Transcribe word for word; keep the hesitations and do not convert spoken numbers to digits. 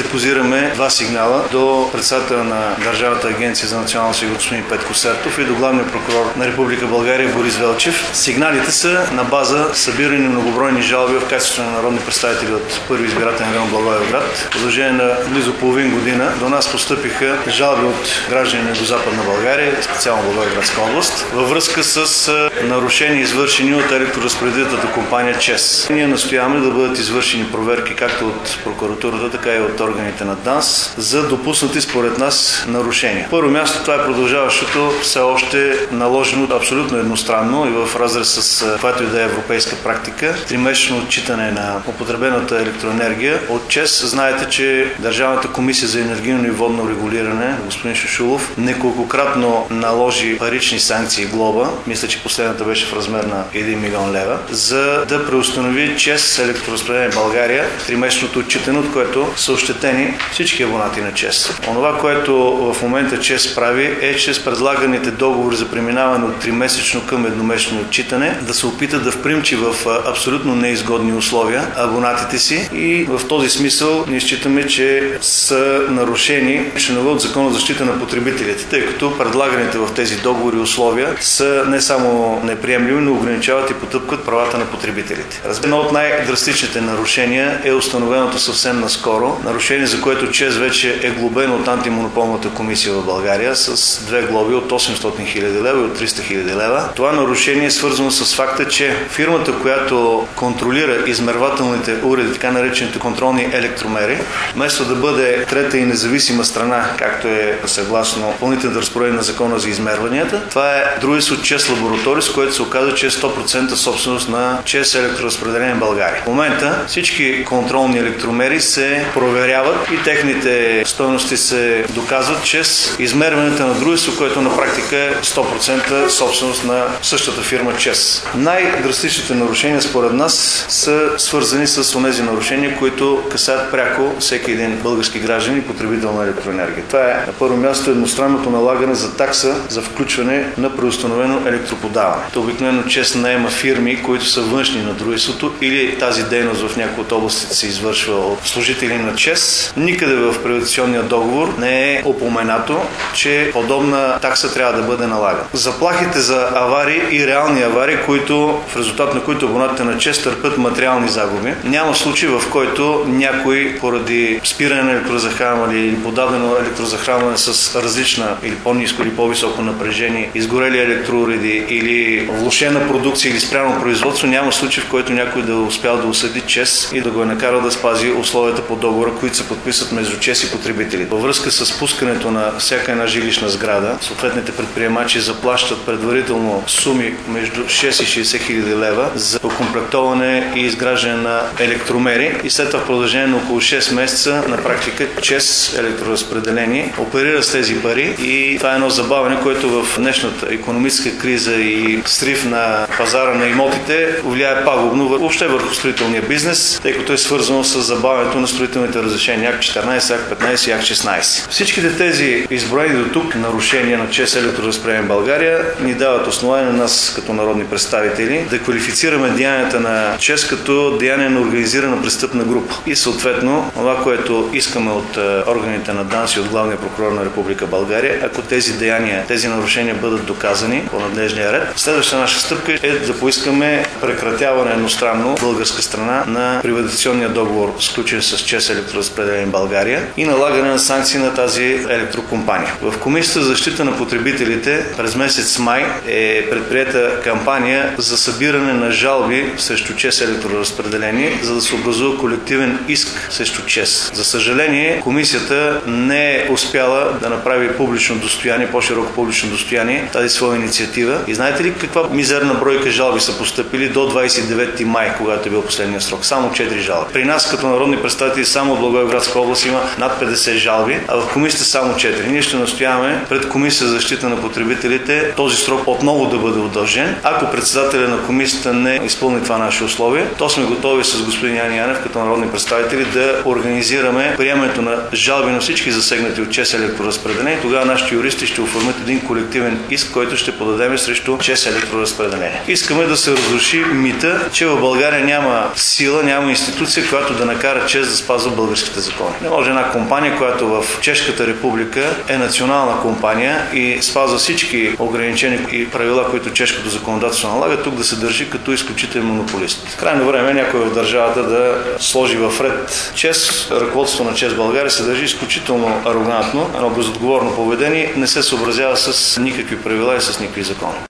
депозираме два сигнала до председателя на Държавната агенция за национална сигурност господин Петко Сертов и до главния прокурор на Република България Борис Велчев. Сигналите са на база събирани многобройни жалби в качеството на народни представители от първи избирателен район Благоевград. В продължение на близо половин година до нас постъпиха жалби от граждани на Югозападна България, специално Благоевградска област, във връзка с нарушения, извършени от електроразпределителната компания ЧЕЗ. Ние настояваме да бъдат извършени проверки както от прокуратурата, така и от органите на ДАНС за допуснати според нас нарушения. Първо място, това е продължаващото все още наложено абсолютно едностранно и в разрез с каквато и да е европейска практика тримесечно отчитане на употребената електроенергия от ЧЕЗ. Знаете, че Държавната комисия за енергийно и водно регулиране, господин Шушулов, неколкократно наложи парични санкции и глоба, мисля, че последната беше в размер на един милион лева, за да преустанови ЧЕЗ Електроразпределение България тримесечното отчитане, от което са ощетени всички абонати на ЧЕЗ. Онова, което в момента ЧЕЗ прави, е чрез предлаганите договори за преминаване от тримесечно към едномесечно отчитане да се опита да впримчи в абсолютно неизгодни условия абонатите си и в този смисъл ние считаме, че са нарушени членове от Закона за защита на потребителите, тъй като предлаганите в тези договори условия са не само неприемливи, но ограничават и потъпкват правата на потребителите. Едно от най-драстичните нарушения е установеното съвсем наскоро нарушение, за което ЧЕЗ вече е глобен от антимонополната комисия в България с две глоби от осемстотин хиляди лева и от триста хиляди лева. Това нарушение е свързано с факта, че фирмата, която контролира измервателните уреди, така наречените контролни електромери, вместо да бъде трета и независима страна, както е съгласно пълнителните разпоредби на Закона за измерванията, това е дружество ЧЕЗ Лабораторис, което се оказа, че е сто процента собственост на ЧЕЗ Електроразпределение България. В момента всички контролни електромери се проверяват и техните стойности се доказват чрез измерването на дружество, което на практика е сто процента собственост на същата фирма ЧЕЗ. Най-драстичните нарушения според нас са свързани с онези нарушения, които касаят пряко всеки един български гражданин и потребител на електроенергия. Това е на първо място едностранното налагане за такса за включване на преустановено електроподаване. То обикновено ЧЕЗ наема фирми, които са външни на дружеството или тази дейност в някои от областите се извършва от служители на ЧЕЗ. Никъде в приватизационния договор не е упоменато, че подобна такса трябва да бъде налагана. Заплахите за аварии и реални аварии, които, в резултат на които абонатите на ЧЕЗ търпят материални загуби. Няма случай, в който някой поради спиране на електрозахранване или подадено електрозахранване с различна или по-ниско или по-високо напрежение, изгорели електроуреди или влошена продукция или спряно производство, няма случай, в който някой да успял да осъди ЧЕЗ и да го е накарал да спази условията по договора, които се подписват между ЧЕЗ и потребителите. Във връзка с пускането на всяка една жилищна сграда, съответните предприемачи заплащат предварително суми между шест и шейсет хиляди лева за окомплектоване и изграждане на електромери и след това в продължение на около шест месеца на практика ЧЕЗ Електроразпределение оперира с тези пари и това е едно забавяне, което в днешната икономическа криза и срив на пазара на имотите влияе пагубно въобще върху строителния бизнес, тъй като е свързано с забавянето на строителните разрешения Акт четиринайсет, Акт петнайсет и Акт шестнайсет. Всичките тези изброени до тук нарушения на ЧЕЗ Електроразпределение България ни дават основание на нас като народни представители да квалифицираме деянията на ЧЕЗ като деяние на организирана престъпна група. И съответно, това, което искаме от органите на ДАНС и от главния прокурор на Република България, ако тези деяния, тези нарушения бъдат доказани по надлежния ред, следващата наша стъпка е да поискаме прекратяване едностранно българска страна на приватизационния договор, сключен с ЧЕЗ Електроразпределение България и налагане на санкции на тази електрокомпания. В Комисията за защита на потребителите през месец май е предприета кампания за събиране на жалби срещу ЧЕЗ Електроразпределение, за да се образува колективен иск срещу ЧЕЗ. За съжаление, комисията не е успяла да направи публично достояние, по-широко публично достояние тази своя инициатива. И знаете ли каква мизерна бройка жалби са постъпили до двайсет и девети май, когато е бил последния срок? Само четири жалби. При нас като народни представители само в Благоевградска област има над петдесет жалби, а в комисията само четири. Ние ще настояваме пред Комисията за защита на потребителите този срок отново да бъде удължен. Ако председателя на комисията не изпълни това наше условие, то сме готови с господин Яне Янев като народни представители да организираме приемането на жалби на всички засегнати от ЧЕЗ Електроразпределение. Тогава нашите юристи ще оформят един колективен иск, който ще подадем срещу ЧЕЗ Електроразпределение. Искаме да се разруши мита, че в България няма сила, няма институция, която да накара ЧЕЗ да спазва българските българските закони. Не може една компания, която в Чешката република е национална компания и спазва всички ограничения и правила, които чешкото законодателство налага, тук да се държи като изключителен монополист. Крайно време е някой в държавата да сложи в ред ЧЕЗ. Ръководството на ЧЕЗ България се държи изключително арогантно, едно безотговорно поведение, не се съобразява с никакви правила и с никакви закони.